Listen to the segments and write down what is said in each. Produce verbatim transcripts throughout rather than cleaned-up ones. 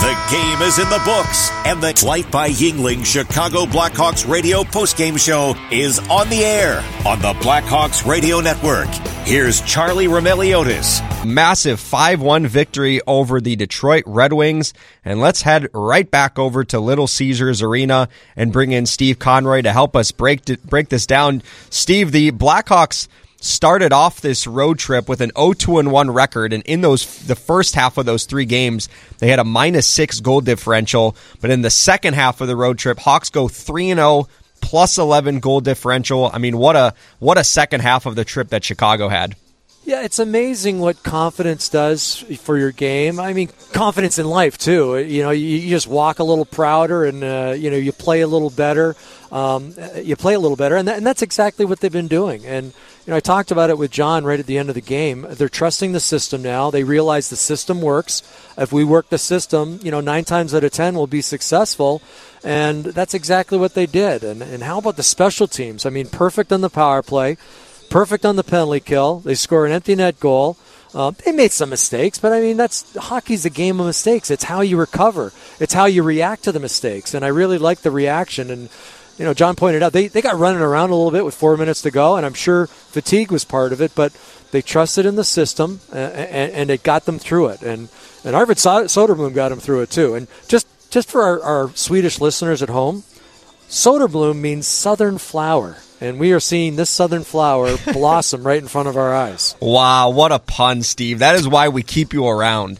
The game is in the books, and the Life by Yingling Chicago Blackhawks radio postgame show is on the air on the Blackhawks Radio Network. Here's Charlie Roumeliotis. Massive five one victory over the Detroit Red Wings, and let's head right back over to Little Caesars Arena and bring in Steve Conroy to help us break break this down. Steve, the Blackhawks started off this road trip with an oh two one record, and in those the first half of those three games, they had a minus six goal differential. But in the second half of the road trip, Hawks go three and oh, plus eleven goal differential. I mean, what a what a second half of the trip that Chicago had. Yeah, it's amazing what confidence does for your game. I mean, confidence in life, too. You know, you, you just walk a little prouder and, uh, you know, you play a little better. Um, you play a little better, and, that, and that's exactly what they've been doing. And, you know, I talked about it with John right at the end of the game. They're trusting the system now. They realize the system works. If we work the system, you know, nine times out of ten we'll be successful. And that's exactly what they did. And, and how about the special teams? I mean, perfect on the power play. Perfect on the penalty kill. They score an empty net goal. Uh, they made some mistakes, but I mean, that's hockey's a game of mistakes. It's how you recover. It's how you react to the mistakes. And I really like the reaction. And, you know, John pointed out, they, they got running around a little bit with four minutes to go, and I'm sure fatigue was part of it, but they trusted in the system, and, and, and it got them through it. And, and Arvid Soderblom got them through it, too. And just, just for our, our Swedish listeners at home, Soderblom means southern flower. And we are seeing this southern flower blossom right in front of our eyes. Wow, what a pun, Steve. That is why we keep you around.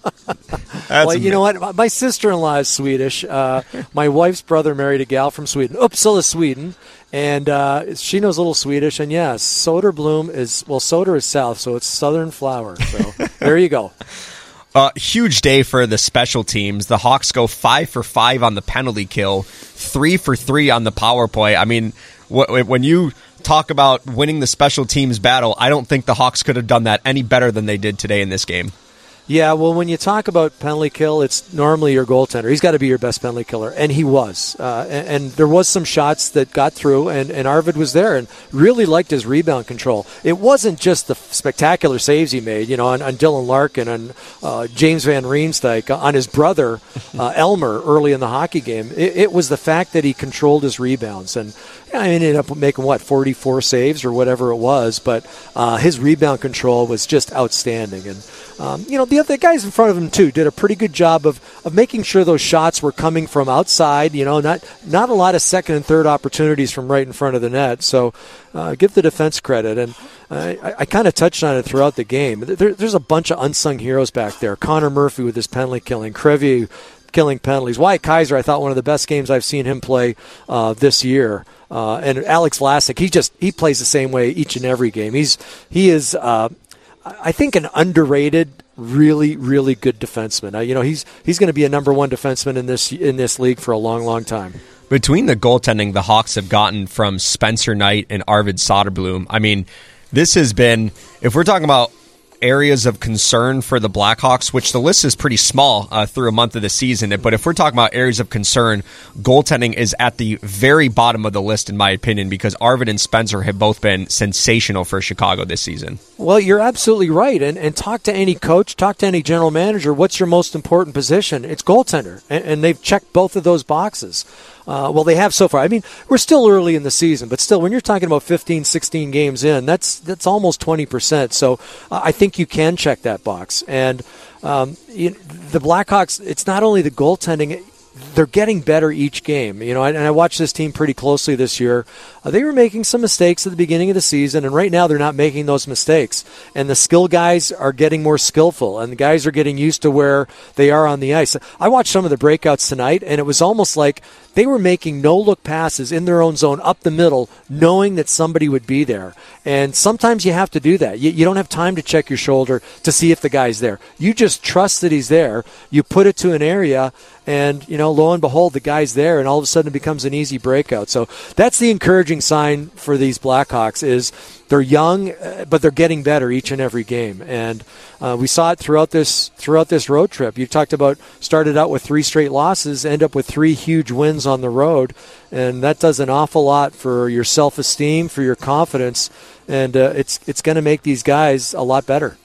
Well, you know what? My sister-in-law is Swedish. Uh, my wife's brother married a gal from Sweden, Uppsala, Sweden. And uh, she knows a little Swedish. And, yes, Soderblom is, well, Soder is south, so it's southern flower. So there you go. Uh, huge day for the special teams. The Hawks go five for five on the penalty kill, three for three on the power play. I mean, wh- when you talk about winning the special teams battle, I don't think the Hawks could have done that any better than they did today in this game. Yeah, well, when you talk about penalty kill, it's normally your goaltender. He's got to be your best penalty killer, and he was. Uh, and, and there was some shots that got through, and, and Arvid was there and really liked his rebound control. It wasn't just the spectacular saves he made, you know, on, on Dylan Larkin and uh, James Van Riemsdyk, on his brother uh, Elmer early in the hockey game. It, it was the fact that he controlled his rebounds, and I ended up making, what, forty-four saves or whatever it was, but uh, his rebound control was just outstanding. And, um, you know, the other guys in front of him, too, did a pretty good job of, of making sure those shots were coming from outside, you know, not not a lot of second and third opportunities from right in front of the net. So uh, give the defense credit. And I, I kind of touched on it throughout the game. There, there's a bunch of unsung heroes back there. Connor Murphy with his penalty killing, Crevier killing penalties. Wyatt Kaiser, I thought one of the best games I've seen him play uh, this year. Uh, and Alex Vlasic, he just he plays the same way each and every game. He's he is, uh, I think, an underrated, really really good defenseman. Uh, you know, he's he's going to be a number one defenseman in this in this league for a long long time. Between the goaltending the Hawks have gotten from Spencer Knight and Arvid Soderblom, I mean, this has been, if we're talking about areas of concern for the Blackhawks, which the list is pretty small uh, through a month of the season, but if we're talking about areas of concern, goaltending is at the very bottom of the list, in my opinion, because Arvid and Spencer have both been sensational for Chicago this season. Well, you're absolutely right. And, and talk to any coach, talk to any general manager, what's your most important position? It's goaltender. And, and they've checked both of those boxes. Uh, well, they have so far. I mean, we're still early in the season, but still, when you're talking about fifteen, sixteen games in, that's that's almost twenty percent. So uh, I think you can check that box. And um, you, the Blackhawks, it's not only the goaltending, they're getting better each game. You know, and I watched this team pretty closely this year. Uh, they were making some mistakes at the beginning of the season, and right now they're not making those mistakes. And the skill guys are getting more skillful, and the guys are getting used to where they are on the ice. I watched some of the breakouts tonight, and it was almost like they were making no-look passes in their own zone up the middle, knowing that somebody would be there. And sometimes you have to do that. You, you don't have time to check your shoulder to see if the guy's there. You just trust that he's there. You put it to an area, and, you know, lo and behold, the guy's there, and all of a sudden it becomes an easy breakout. So that's the encouraging sign for these Blackhawks is they're young, uh, but they're getting better each and every game. And uh, we saw it throughout this throughout this road trip. You talked about started out with three straight losses, end up with three huge wins on the road, and that does an awful lot for your self-esteem, for your confidence, and uh, it's it's going to make these guys a lot better.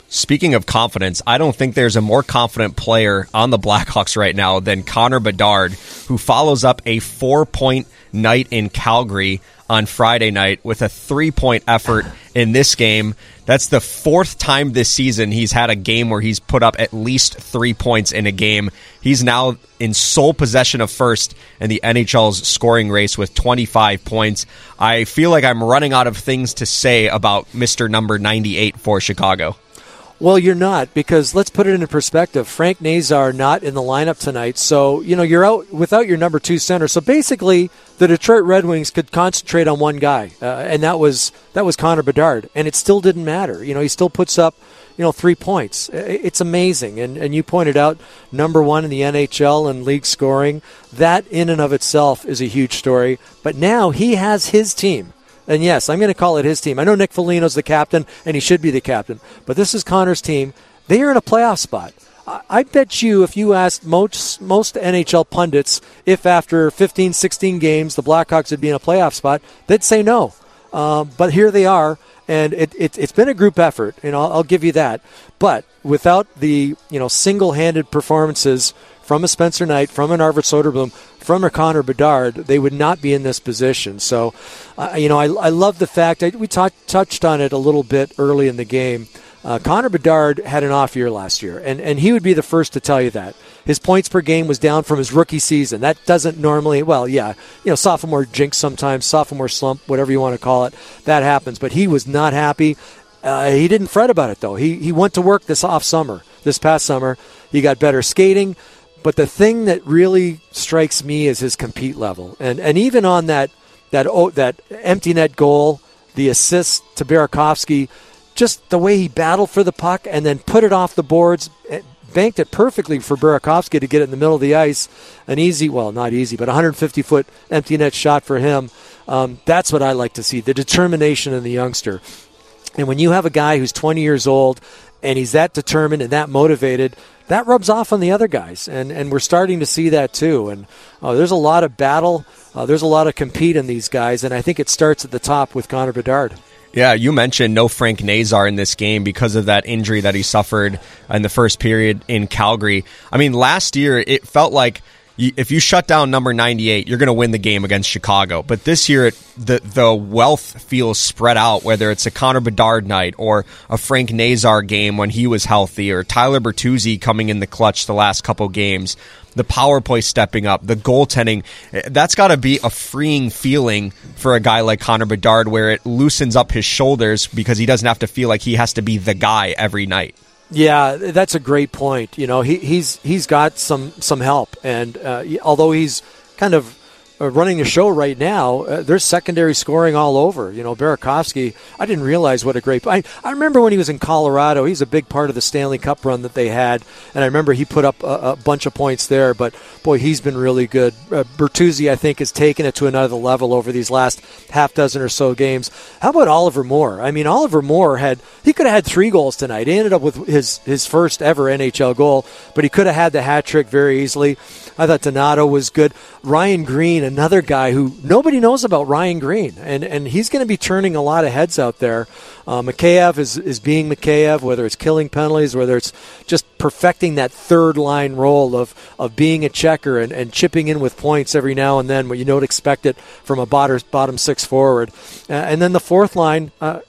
Speaking of confidence, I don't think there's a more confident player on the Blackhawks right now than Connor Bedard, who follows up a four-point night in Calgary on Friday night with a three-point effort in this game. That's the fourth time this season he's had a game where he's put up at least three points in a game. He's now in sole possession of first in the N H L's scoring race with twenty-five points. I feel like I'm running out of things to say about Mister Number ninety-eight for Chicago. Well, you're not, because let's put it into perspective. Frank Nazar not in the lineup tonight, so you know you're out without your number two center. So basically, the Detroit Red Wings could concentrate on one guy, uh, and that was that was Connor Bedard, and it still didn't matter. You know, he still puts up you know three points. It's amazing, and and you pointed out number one in the N H L and league scoring. That in and of itself is a huge story. But now he has his team. And yes, I'm going to call it his team. I know Nick Foligno's the captain, and he should be the captain. But this is Connor's team. They are in a playoff spot. I, I bet you if you asked most, most N H L pundits if after fifteen, sixteen games the Blackhawks would be in a playoff spot, they'd say no. Um, but here they are, and it, it, it's been a group effort, and I'll, I'll give you that. But without the you know single-handed performances from a Spencer Knight, from an Arvid Soderblom, from a Connor Bedard, they would not be in this position. So, uh, you know, I, I love the fact, I, we t- touched on it a little bit early in the game. Uh, Connor Bedard had an off year last year, and, and he would be the first to tell you that. His points per game was down from his rookie season. That doesn't normally, well, yeah, you know, sophomore jinx sometimes, sophomore slump, whatever you want to call it, that happens. But he was not happy. Uh, he didn't fret about it, though. He, he went to work this off summer, this past summer. He got better skating. But the thing that really strikes me is his compete level, and and even on that that oh, that empty net goal, the assist to Burakovsky, just the way he battled for the puck and then put it off the boards, banked it perfectly for Burakovsky to get it in the middle of the ice, an easy, well not easy, but one hundred fifty foot empty net shot for him. Um, that's what I like to see, the determination in the youngster. And when you have a guy who's twenty years old and he's that determined and that motivated, that rubs off on the other guys, and, and we're starting to see that too. And oh, there's a lot of battle, uh, there's a lot of compete in these guys, and I think it starts at the top with Connor Bedard. Yeah, you mentioned no Frank Nazar in this game because of that injury that he suffered in the first period in Calgary. I mean, last year it felt like if you shut down number ninety-eight, you're going to win the game against Chicago. But this year, it, the the wealth feels spread out, whether it's a Connor Bedard night or a Frank Nazar game when he was healthy, or Tyler Bertuzzi coming in the clutch the last couple games, the power play stepping up, the goaltending. That's got to be a freeing feeling for a guy like Connor Bedard, where it loosens up his shoulders because he doesn't have to feel like he has to be the guy every night. Yeah, that's a great point. You know, he, he's he's got some some help, and uh, although he's kind of uh, running the show right now, uh, there's secondary scoring all over. You know, Burakovsky, I didn't realize what a great. I I remember when he was in Colorado, he's a big part of the Stanley Cup run that they had, and I remember he put up a, a bunch of points there. But boy, he's been really good. Uh, Bertuzzi, I think, has taken it to another level over these last half dozen or so games. How about Oliver Moore? I mean, Oliver Moore had he could have had three goals tonight. He ended up with his his first ever N H L goal, but he could have had the hat trick very easily. I thought Donato was good. Ryan Green, another guy who nobody knows about Ryan Green, and and he's going to be turning a lot of heads out there. Uh, Mikheyev is, is being Mikheyev, whether it's killing penalties, whether it's just perfecting that third line role of, of being a checker and, and chipping in with points every now and then when you don't expect it from a bottom, bottom six forward. Uh, and then the fourth line, uh,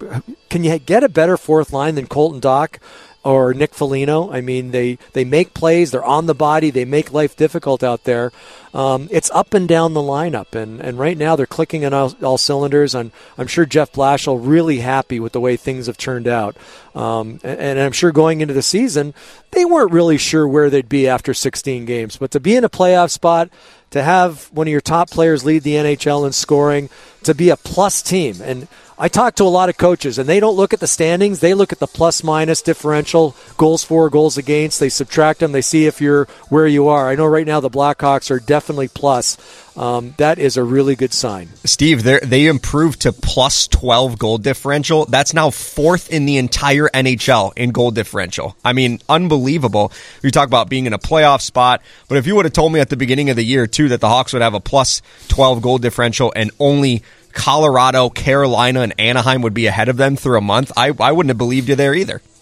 can you get a better fourth line than Colton Dach or Nick Foligno? I mean, they, they make plays, they're on the body, they make life difficult out there. Um, it's up and down the lineup, and, and right now they're clicking on all, all cylinders. I'm, I'm sure Jeff Blashill really happy with the way things have turned out. Um, and, and I'm sure going into the season, they weren't really sure where they'd be after sixteen games. But to be in a playoff spot, to have one of your top players lead the N H L in scoring, to be a plus team, and I talk to a lot of coaches, and they don't look at the standings. They look at the plus-minus differential, goals for, goals against. They subtract them. They see if you're where you are. I know right now the Blackhawks are definitely plus. Um, that is a really good sign. Steve, they improved to plus twelve goal differential. That's now fourth in the entire N H L in goal differential. I mean, unbelievable. You talk about being in a playoff spot, but if you would have told me at the beginning of the year, too, that the Hawks would have a plus twelve goal differential and only Colorado, Carolina, and Anaheim would be ahead of them through a month, I, I wouldn't have believed you there either.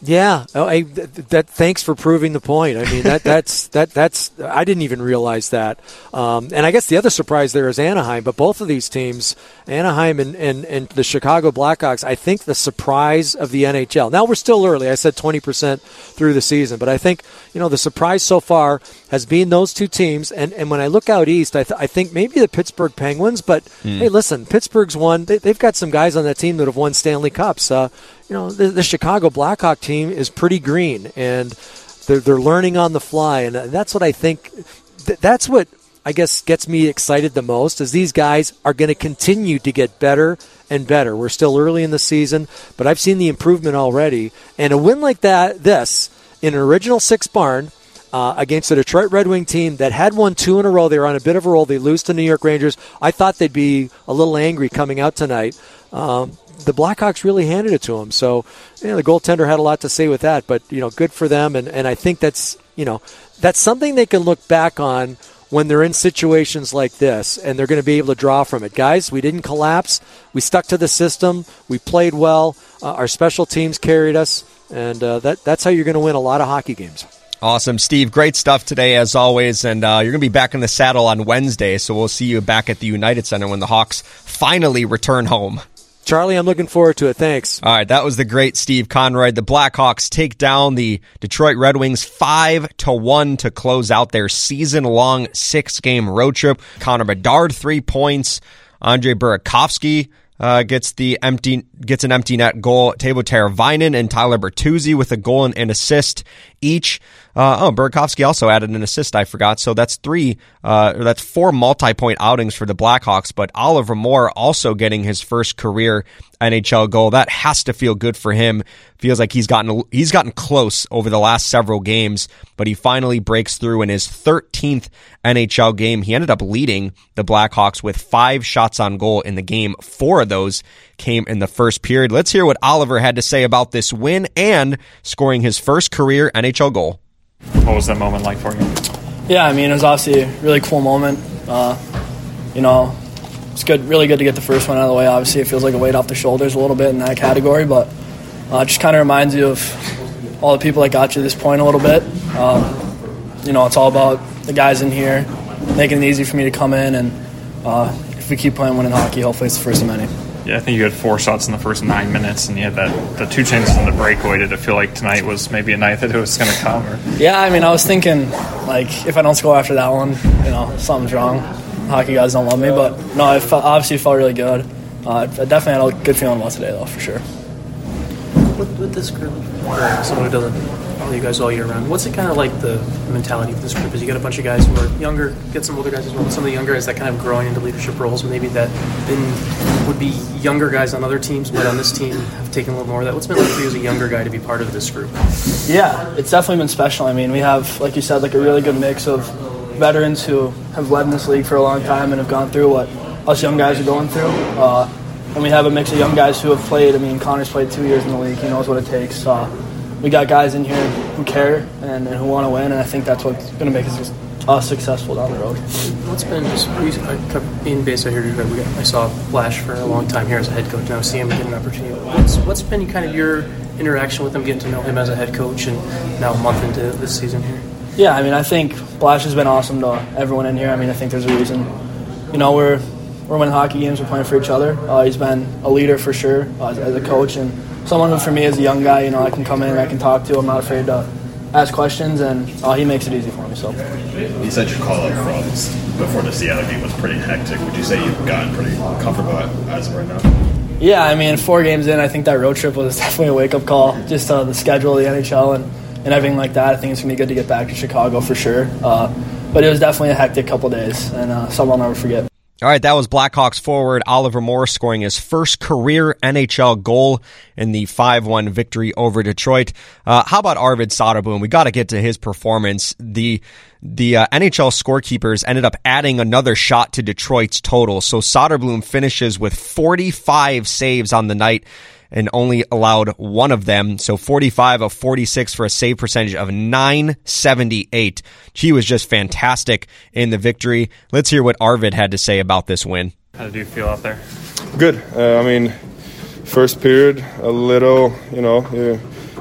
Yeah. Oh, I, th- that. Thanks for proving the point. I mean, that that's that that's. I didn't even realize that. Um, and I guess the other surprise there is Anaheim. But both of these teams, Anaheim and, and, and the Chicago Blackhawks, I think the surprise of the N H L. Now we're still early. I said twenty percent through the season, but I think you know the surprise so far has been those two teams. And, and when I look out east, I, th- I think maybe the Pittsburgh Penguins. But mm. hey, listen, Pittsburgh's won. They, they've got some guys on that team that have won Stanley Cups. Uh, You know, the, the Chicago Blackhawk team is pretty green, and they're, they're learning on the fly, and that's what I think. Th- that's what I guess gets me excited the most, is these guys are going to continue to get better and better. We're still early in the season, but I've seen the improvement already. And a win like that, this, in an original six barn uh, against a Detroit Red Wing team that had won two in a row. They were on a bit of a roll. They lose to New York Rangers. I thought they'd be a little angry coming out tonight. Um, the Blackhawks really handed it to them. So, you know, the goaltender had a lot to say with that, but, you know, good for them. And, and I think that's, you know, that's something they can look back on when they're in situations like this, and they're going to be able to draw from it. Guys, we didn't collapse. We stuck to the system. We played well. Uh, our special teams carried us, and uh, that that's how you're going to win a lot of hockey games. Awesome, Steve. Great stuff today, as always. And uh, you're going to be back in the saddle on Wednesday, so we'll see you back at the United Center when the Hawks finally return home. Charlie, I'm looking forward to it. Thanks. All right, that was the great Steve Conroy. The Blackhawks take down the Detroit Red Wings five to one to close out their season-long six-game road trip. Connor Bedard, three points. Andre Burakovsky uh, gets the empty gets an empty net goal. Teuvo Teravainen and Tyler Bertuzzi with a goal and an assist each. Uh, oh, Burakovsky also added an assist, I forgot. So that's three, uh, that's four multi-point outings for the Blackhawks, but Oliver Moore also getting his first career N H L goal. That has to feel good for him. Feels like he's gotten, he's gotten close over the last several games, but he finally breaks through in his thirteenth N H L game. He ended up leading the Blackhawks with five shots on goal in the game. Four of those came in the first period. Let's hear what Oliver had to say about this win and scoring his first career N H L goal. What was that moment like for you? Yeah, I mean, it was obviously a really cool moment. Uh, you know, it's good, really good to get the first one out of the way. Obviously, it feels like a weight off the shoulders a little bit in that category, but uh, it just kind of reminds you of all the people that got you to this point a little bit. Uh, you know, it's all about the guys in here making it easy for me to come in, and uh, if we keep playing winning hockey, hopefully it's the first of many. Yeah, I think you had four shots in the first nine minutes, and you had that the two chances in the breakaway. Did it feel like tonight was maybe a night that it was going to come? Or? Yeah, I mean, I was thinking, like, if I don't score after that one, you know, something's wrong. Hockey guys don't love me, but no, it felt, obviously felt really good. Uh, I definitely had a good feeling about today, though, for sure. With, with this group, uh, someone who doesn't follow you guys all year round, what's it kind of like the mentality of this group? Is you got a bunch of guys who are younger, get some older guys as well, some of the younger guys that kind of growing into leadership roles, maybe that been, would be younger guys on other teams, but on this team have taken a little more of that. What's it been like for you as a younger guy to be part of this group? Yeah, it's definitely been special. I mean, we have, like you said, like a really good mix of veterans who have led in this league for a long time and have gone through what us young guys are going through. Uh, and we have a mix of young guys who have played. I mean, Connor's played two years in the league. He knows what it takes. Uh, we got guys in here who care and, and who want to win, and I think that's what's going to make us, us successful down the road. What's been just being based out here? We got, I saw Flash for a long time here as a head coach. Now see him get an opportunity. What's, what's been kind of your interaction with him, getting to know him as a head coach, and now a month into this season here? Yeah, I mean, I think Flash has been awesome to everyone in here. I mean, I think there's a reason. You know, we're we're winning hockey games. We're playing for each other. Uh, he's been a leader for sure uh, as, as a coach, and someone who, for me, as a young guy, you know, I can come in and I can talk to. I'm not afraid to ask questions, and uh, he makes it easy for me. So, you said your call-up from before the Seattle game was pretty hectic. Would you say you've gotten pretty comfortable as of right now? Yeah, I mean, four games in, I think that road trip was definitely a wake-up call. Just uh, the schedule, the N H L, and, and everything like that. I think it's going to be good to get back to Chicago for sure. Uh, but it was definitely a hectic couple days, and uh, something I'll never forget. All right, that was Blackhawks forward Oliver Moore scoring his first career N H L goal in the five one victory over Detroit. Uh, how about Arvid Soderblom? We got to get to his performance. The the uh, N H L scorekeepers ended up adding another shot to Detroit's total, so Soderblom finishes with forty-five saves on the night and only allowed one of them. So forty-five of forty-six for a save percentage of nine seventy-eight. He was just fantastic in the victory. Let's hear what Arvid had to say about this win. How did you feel out there? Good. Uh, I mean, first period, a little, you know, you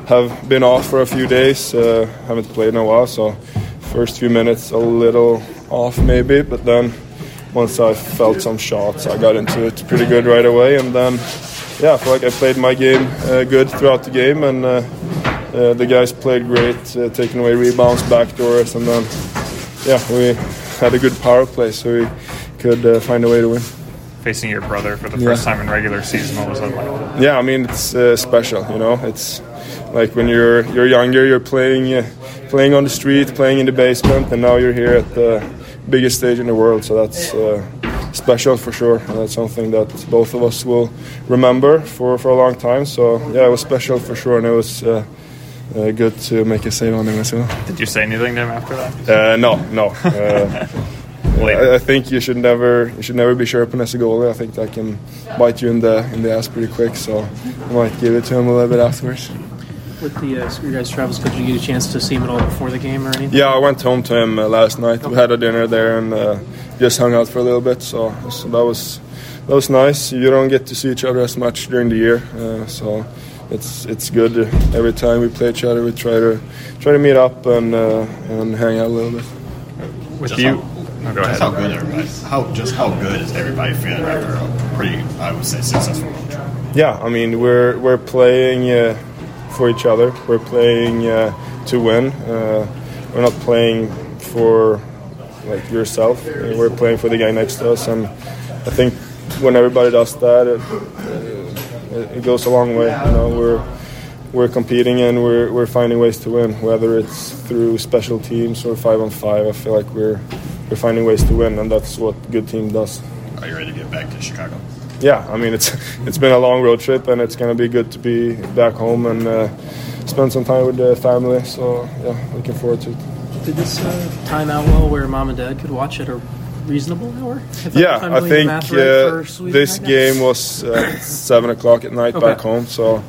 have been off for a few days, uh, haven't played in a while, so first few minutes a little off maybe, but then once I felt some shots, I got into it pretty good right away, and then yeah, I feel like I played my game uh, good throughout the game, and uh, uh, the guys played great, uh, taking away rebounds, backdoors, and then yeah, we had a good power play, so we could uh, find a way to win. Facing your brother for the yeah. first time in regular season, what was that like? Yeah, I mean it's uh, special, you know. It's like when you're you're younger, you're playing uh, playing on the street, playing in the basement, and now you're here at the biggest stage in the world. So that's uh, special for sure. And that's something that both of us will remember for, for a long time. So yeah, it was special for sure, and it was uh, uh, good to make a save on him as well. Did you say anything to him after that? Uh, no, no. Uh, I, I think you should never you should never be chirping as a goalie. I think that can bite you in the in the ass pretty quick. So I might give it to him a little bit afterwards. With the uh, your guys' travels, did you get a chance to see him at all before the game or anything? Yeah, I went home to him uh, last night. We had a dinner there and uh, just hung out for a little bit. So, so that was that was nice. You don't get to see each other as much during the year, uh, so it's it's good. Every time we play each other, we try to try to meet up and uh, and hang out a little bit. With just you, how, oh, go just ahead. how good everybody, how just how good is everybody feeling after a pretty, I would say, successful road trip? Yeah, I mean we're we're playing. Uh, for each other. We're playing uh, to win. Uh, we're not playing for like yourself. We're playing for the guy next to us, and I think when everybody does that, it, uh, it goes a long way. You know, we're we're competing and we're we're finding ways to win, whether it's through special teams or five on five. I feel like we're we're finding ways to win, and that's what a good team does. Are you ready to get back to Chicago? Yeah, I mean it's it's been a long road trip, and it's going to be good to be back home and uh, spend some time with the family. So yeah, looking forward to it. Did this uh, time out well where mom and dad could watch at a reasonable hour? Yeah, I think uh, this game was uh, seven o'clock at night okay. back home. So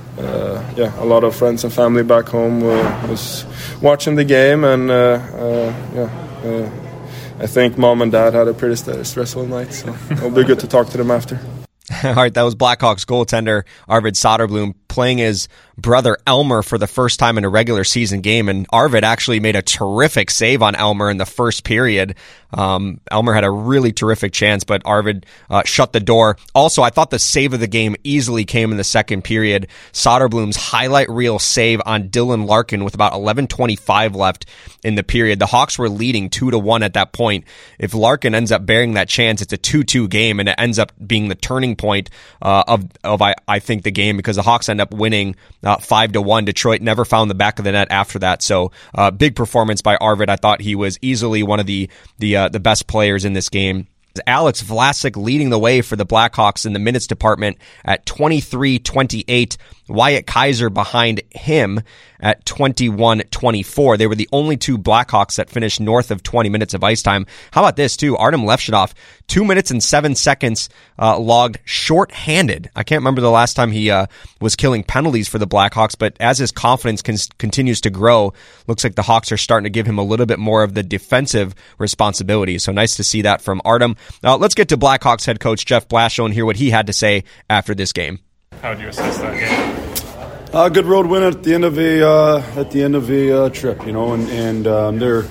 uh, yeah, a lot of friends and family back home uh, was watching the game, and uh, uh, yeah. Uh, I think mom and dad had a pretty stressful night, so it'll be good to talk to them after. All right, that was Blackhawks goaltender Arvid Soderblom playing his brother Elmer for the first time in a regular season game, and Arvid actually made a terrific save on Elmer in the first period. Um, Elmer had a really terrific chance, but Arvid uh, shut the door. Also, I thought the save of the game easily came in the second period. Soderblom's highlight reel save on Dylan Larkin with about eleven twenty-five left in the period. The Hawks were leading two to one at that point. If Larkin ends up bearing that chance, it's a two two game, and it ends up being the turning point uh, of of I, I think the game, because the Hawks end up winning uh, five to one. Detroit never found the back of the net after that. So uh, big performance by Arvid. I thought he was easily one of the the uh, the best players in this game. Alex Vlasic leading the way for the Blackhawks in the minutes department at twenty-three twenty-eight. Wyatt Kaiser behind him at twenty-one twenty-four. They were the only two Blackhawks that finished north of twenty minutes of ice time. How about this, too? Artem Levshunov, two minutes and seven seconds uh, logged short-handed. I can't remember the last time he uh, was killing penalties for the Blackhawks, but as his confidence con- continues to grow, looks like the Hawks are starting to give him a little bit more of the defensive responsibility. So nice to see that from Artem. Now, let's get to Blackhawks head coach Jeff Blashill and hear what he had to say after this game. How would you assess that game? A uh, good road win at the end of a uh, at the end of a uh, trip, you know, and and um, they're,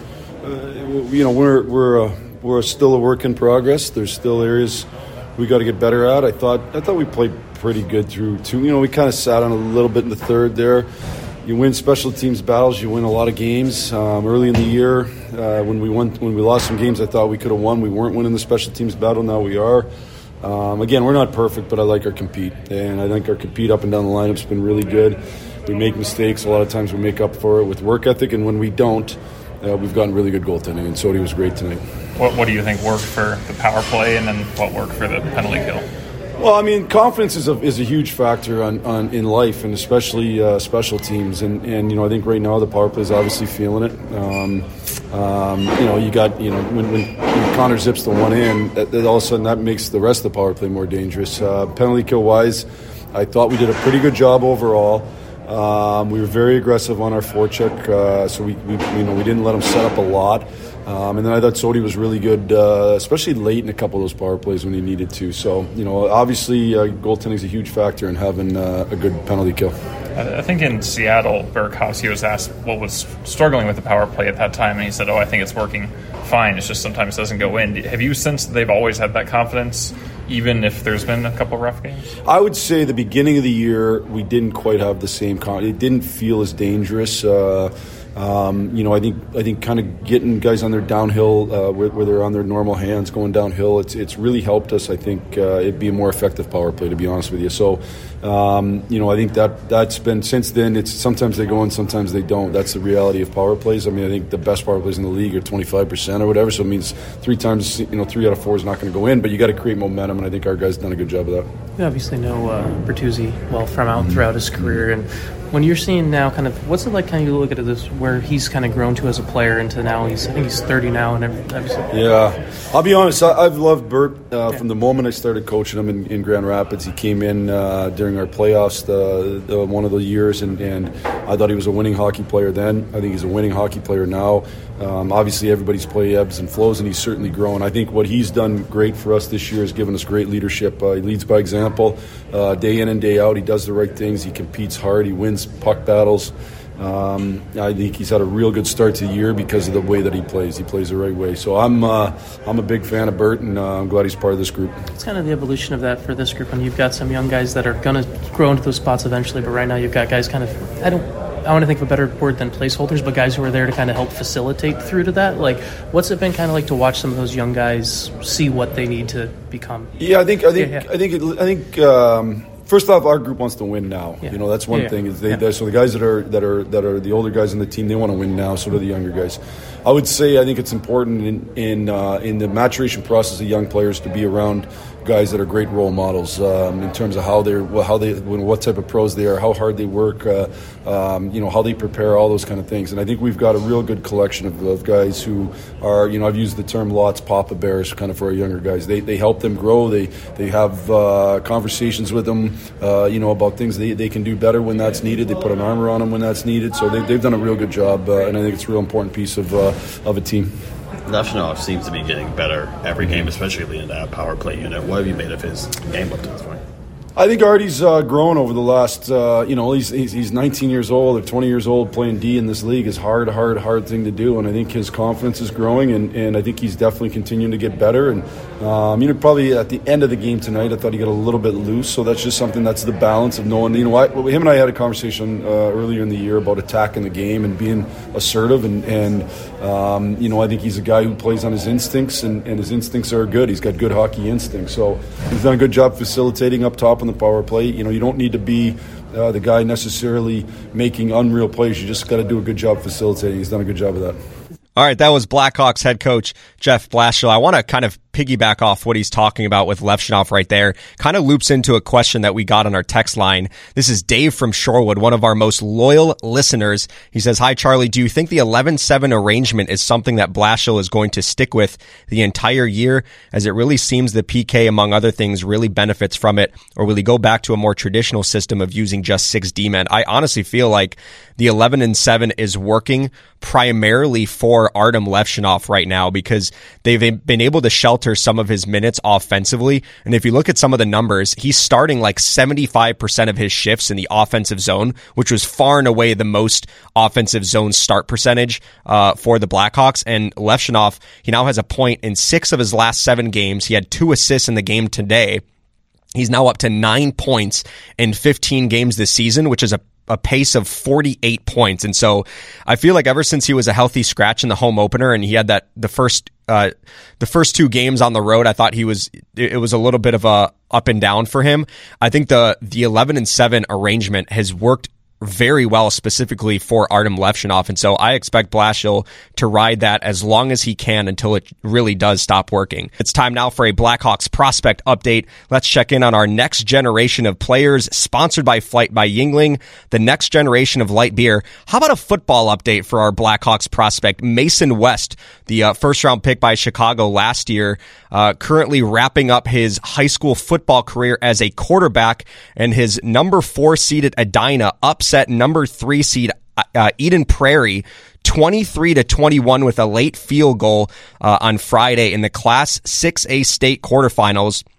uh, you know, we're we're uh, we're still a work in progress. There's still areas we got to get better at. I thought I thought we played pretty good through two. You know, we kind of sat on a little bit in the third there. You win special teams battles, you win a lot of games. Um, early in the year, uh, when we won, when we lost some games, I thought we could have won. We weren't winning the special teams battle. Now we are. Um, again, we're not perfect, but I like our compete, and I think our compete up and down the lineup's been really good. We make mistakes. A lot of times we make up for it with work ethic, and when we don't, uh, we've gotten really good goaltending, and Sodi was great tonight. What, what do you think worked for the power play, and then what worked for the penalty kill? Well, I mean, confidence is a is a huge factor on, on in life, and especially uh, special teams. And, and you know, I think right now the power play is obviously feeling it. Um, um, you know, you got you know when, when, when Connor zips the one in, that, that all of a sudden that makes the rest of the power play more dangerous. Uh, penalty kill wise, I thought we did a pretty good job overall. Um, we were very aggressive on our forecheck, uh, so we, we you know we didn't let them set up a lot. Um, and then I thought Sodi was really good, uh, especially late in a couple of those power plays when he needed to. So, you know, obviously uh, goaltending is a huge factor in having uh, a good penalty kill. I think in Seattle, Burakovsky was asked what was struggling with the power play at that time, and he said, oh, I think it's working fine. It's just sometimes it doesn't go in. Have you sensed they've always had that confidence, even if there's been a couple rough games? I would say the beginning of the year, we didn't quite have the same confidence. It didn't feel as dangerous. Uh, Um, you know, I think I think kind of getting guys on their downhill, uh, where, where they're on their normal hands going downhill, it's it's really helped us. I think uh, it'd be a more effective power play, to be honest with you. So, um, you know, I think that that's been since then. It's sometimes they go in, sometimes they don't. That's the reality of power plays. I mean, I think the best power plays in the league are twenty-five percent or whatever. So it means three times, you know, three out of four is not going to go in. But you got to create momentum, and I think our guys done a good job of that. You obviously know uh, Bertuzzi well from out throughout his career, and when you're seeing now, kind of, what's it like? Kind of you look at this where he's kind of grown to as a player into now he's I think he's thirty now and everything. Yeah, I'll be honest. I, I've loved Bert uh, yeah. from the moment I started coaching him in, in Grand Rapids. He came in uh, during our playoffs, the, the one of the years, and, and I thought he was a winning hockey player then. I think he's a winning hockey player now. Um, obviously, everybody's play ebbs and flows, and he's certainly grown. I think what he's done great for us this year has given us great leadership. Uh, he leads by example, uh, day in and day out. He does the right things. He competes hard. He wins puck battles. Um, I think he's had a real good start to the year because of the way that he plays. He plays the right way. So I'm uh, I'm a big fan of Bert, and uh, I'm glad he's part of this group. It's kind of the evolution of that for this group, and you've got some young guys that are going to grow into those spots eventually, but right now you've got guys kind of, I don't I want to think of a better word than placeholders, but guys who are there to kind of help facilitate through to that. Like, what's it been kind of like to watch some of those young guys see what they need to become? Yeah, I think I think yeah, yeah. I think it, I think. Um, First off, our group wants to win now. Yeah. You know, that's one yeah, thing. Is they, yeah. So the guys that are that are that are the older guys in the team, they want to win now. So do the younger guys. I would say I think it's important in in uh, in the maturation process of young players to be around guys that are great role models um, in terms of how they're how they what type of pros they are, how hard they work, uh, um, you know, how they prepare, all those kind of things. And I think we've got a real good collection of, of guys who are, you know, I've used the term lots Papa Bears kind of for our younger guys. They they help them grow. They they have uh, conversations with them, uh, you know, about things they, they can do better when that's needed. They put an arm around them when that's needed. So they, they've done a real good job, uh, and I think it's a real important piece of uh, of a team. Lefshunov seems to be getting better every game, especially leading that power play unit. What have you made of his game up to this point? I think Artie's uh, grown over the last, uh, you know, he's, he's he's nineteen years old or twenty years old. Playing D in this league is hard, hard, hard thing to do, and I think his confidence is growing, and, and I think he's definitely continuing to get better. And um, you know, probably at the end of the game tonight, I thought he got a little bit loose. So that's just something that's the balance of knowing. You know, I, him and I had a conversation uh, earlier in the year about attacking the game and being assertive, and and um, you know, I think he's a guy who plays on his instincts, and, and his instincts are good. He's got good hockey instincts, so he's done a good job facilitating up top on the power play. You know, you don't need to be uh, the guy necessarily making unreal plays. You just got to do a good job facilitating. He's done a good job of that. All right, that was Blackhawks head coach Jeff Blashill. I want to kind of piggyback off what he's talking about with Lefshunov right there. Kind of loops into a question that we got on our text line. This is Dave from Shorewood, one of our most loyal listeners. He says, hi, Charlie. Do you think the eleven seven arrangement is something that Blashill is going to stick with the entire year, as it really seems the P K, among other things, really benefits from it? Or will he go back to a more traditional system of using just six D-men? I honestly feel like the eleven and seven is working primarily for Artem Lefshunov right now, because they've been able to shelter some of his minutes offensively. And if you look at some of the numbers, he's starting like seventy-five percent of his shifts in the offensive zone, which was far and away the most offensive zone start percentage uh, for the Blackhawks. And Lefshunov, he now has a point in six of his last seven games. He had two assists in the game today. He's now up to nine points in fifteen games this season, which is a a pace of forty-eight points. And so I feel like ever since he was a healthy scratch in the home opener, and he had that the first uh the first two games on the road, I thought he was it was a little bit of a up and down for him. I think the the eleven and seven arrangement has worked very well, specifically for Artem Lefshunov. And so I expect Blashill to ride that as long as he can until it really does stop working. It's time now for a Blackhawks prospect update. Let's check in on our next generation of players, sponsored by Flight by Yuengling, the next generation of light beer. How about a football update for our Blackhawks prospect, Mason West, the uh, first round pick by Chicago last year, uh, currently wrapping up his high school football career as a quarterback, and his number four seeded Edina upset number three seed uh, Eden Prairie twenty-three to twenty-one with a late field goal uh, on Friday in the Class six A state quarterfinals.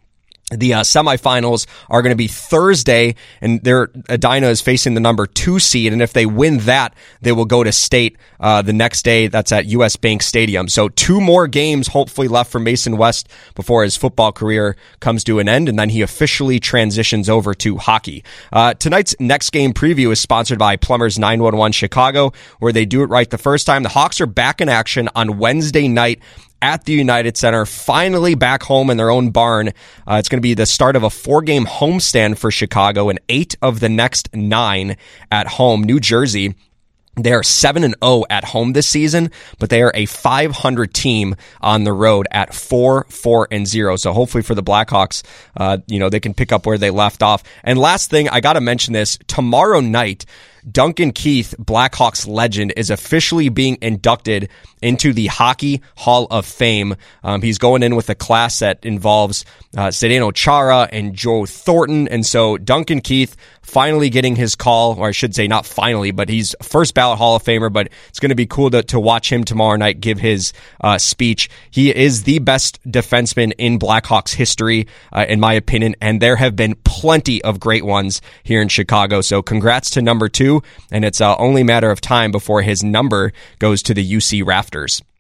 The uh, semifinals are going to be Thursday, and their Edina is facing the number two seed, and if they win that, they will go to state uh, the next day. That's at U S Bank Stadium. So two more games hopefully left for Mason West before his football career comes to an end, and then he officially transitions over to hockey. Uh, tonight's next game preview is sponsored by Plumbers nine one one Chicago, where they do it right the first time. The Hawks are back in action on Wednesday night at the United Center, finally back home in their own barn. Uh, it's going to be the start of a four-game homestand for Chicago and eight of the next nine at home. New Jersey, they are seven and oh at home this season, but they are a five hundred team on the road at four four and zero. So hopefully for the Blackhawks, uh, you know, they can pick up where they left off. And last thing, I got to mention this. Tomorrow night, Duncan Keith, Blackhawks legend, is officially being inducted into the Hockey Hall of Fame. Um, he's going in with a class that involves uh, Zdeno Chara and Joe Thornton. And so Duncan Keith finally getting his call, or I should say not finally, but he's first ballot Hall of Famer, but it's going to be cool to, to watch him tomorrow night give his uh, speech. He is the best defenseman in Blackhawks history, uh, in my opinion, and there have been plenty of great ones here in Chicago. So congrats to number two, and it's uh, only a matter of time before his number goes to the U C Rafters.